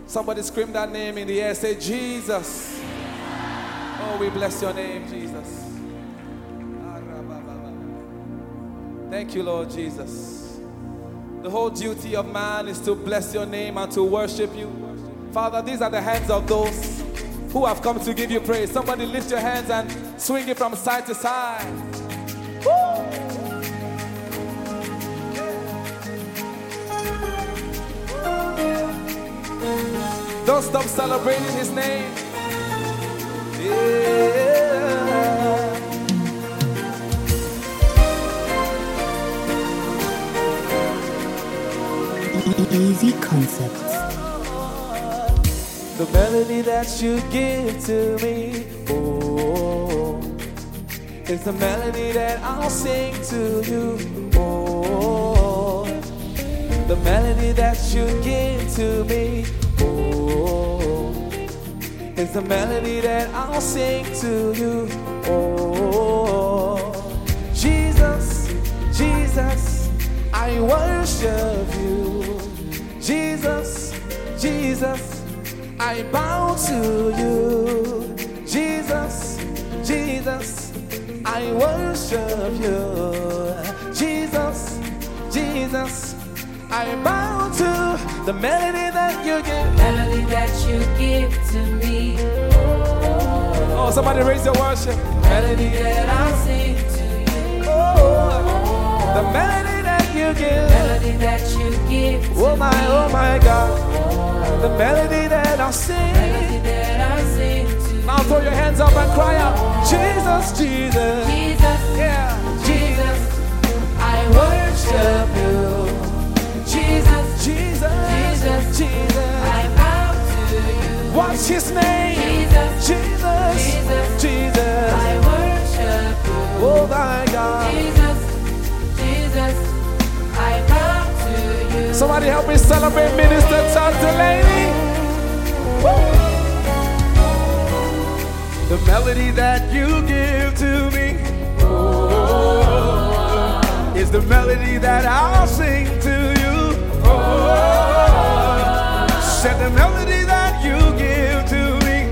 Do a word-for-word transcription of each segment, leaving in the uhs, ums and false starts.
Somebody scream that name in the air. Say, Jesus. Oh, we bless your name, Jesus. Thank you, Lord Jesus. The whole duty of man is to bless your name and to worship you. Father, these are the hands of those who have come to give you praise. Somebody lift your hands and swing it from side to side. Woo! Don't stop celebrating his name. Yeah. Easy Concepts. The melody that you give to me, oh, it's the melody that I'll sing to you, oh, the melody that you give to me, oh, it's the melody that I'll sing to you, oh, Jesus, Jesus, I worship you, Jesus, Jesus, I bow to you, Jesus, Jesus, I worship you, Jesus, Jesus, I bow to the melody that you give, melody that you give to me. Oh, oh somebody raise your worship, melody that I'll sing to you. Oh, the melody that you give, melody that you give to oh my, me. oh my God. The melody that I'll sing, melody that I'll sing to now throw your hands up and cry out, Jesus, Jesus, Jesus, yeah, Jesus, I worship you, Jesus, Jesus, Jesus, Jesus, I bow to you. What's his name? Jesus, Jesus, Jesus, Jesus, I worship you. Oh my God, Jesus, Jesus, I bow to you. Somebody help me celebrate Minister Todd Delaney. Woo. The melody that you give to me, oh, is the melody that I'll sing to you. Oh, said the melody that you give to me,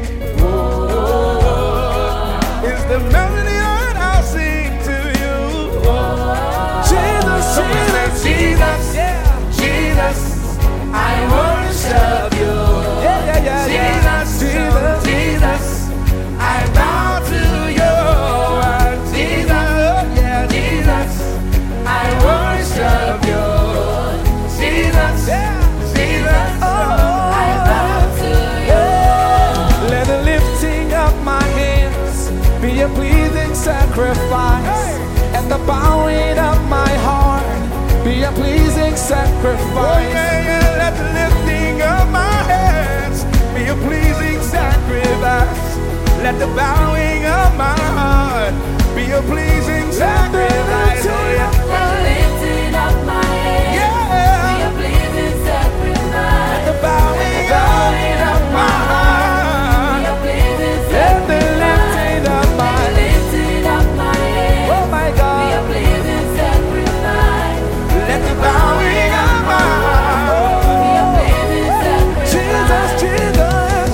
oh, is the melody that I'll sing to you. Oh, Jesus, Jesus, Jesus, yeah. Jesus, I worship you. Yeah, yeah, yeah, yeah. Jesus, Jesus, I bow to you. Jesus, yeah, Jesus, I worship you. Jesus, yeah, Jesus, oh, I bow to you. let the lifting of my hands be a pleasing sacrifice, and the bowing of my heart be a pleasing sacrifice. Oh, yeah, yeah. Let the lifting of my hands be a pleasing sacrifice. Let the bowing of my heart be a pleasing sacrifice. Oh, yeah. The lifting of my hands Yeah. be a pleasing sacrifice. The bowing of my heart Be a pleasing and the sacrifice. lifting of my The lifting of my hands oh my be a God. pleasing sacrifice. Let the bowing of my heart Be a pleasing sacrifice. Jesus, Jesus.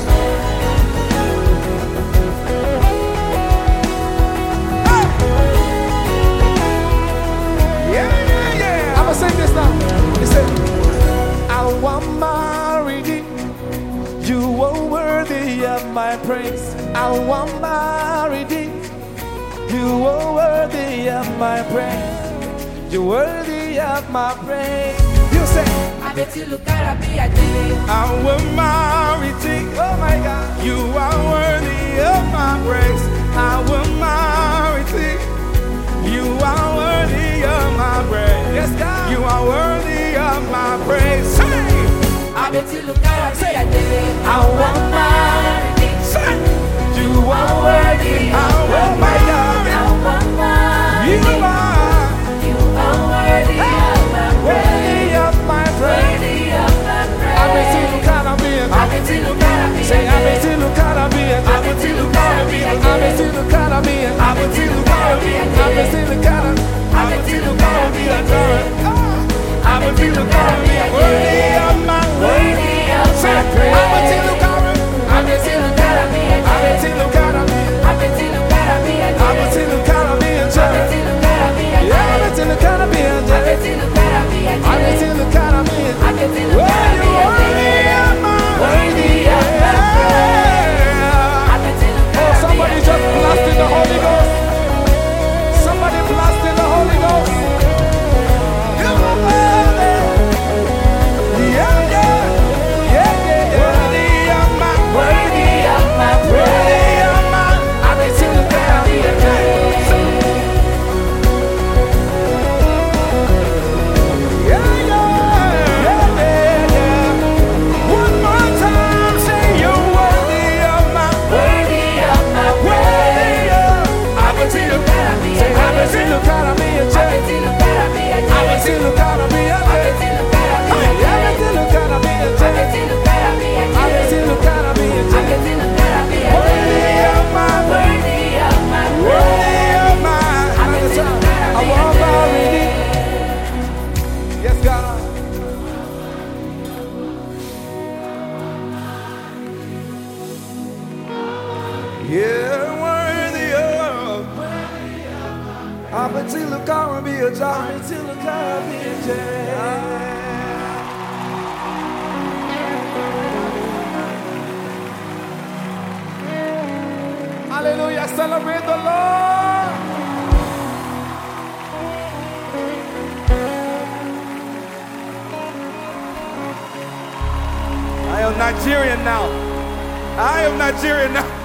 Ah. Yeah, yeah, yeah. I'ma sing this now. He said, I want my redeemed. You are worthy of my praise. I want my redeemed. You are worthy of my praise. You're worthy of my praise. You say, I bet you look at me, I tell you. I want my redeemed. Oh my God. You are worthy of my praise. I want my redeemed. You are worthy of my praise. Yes, God. You are worthy of my praise. Say, I bet you look at me, I tell you. I want my redeemed. Say, you are worthy. I want my God. I want my You are You are worthy of my worthy praise. of my praise. Worthy of my praise. I bet you look at me. I bet you look at me. Say, I bet you look at me. I bet you look at me. I bet you look at me. I bet you look at me. I bet you look at me. I bet you look at me. I bet you look at me. Worthy of my Worthy of my praise. Yeah, worthy of. I'm until the car be a job. Until the car be a job. Hallelujah, celebrate the Lord. I am Nigerian now. I am Nigerian now.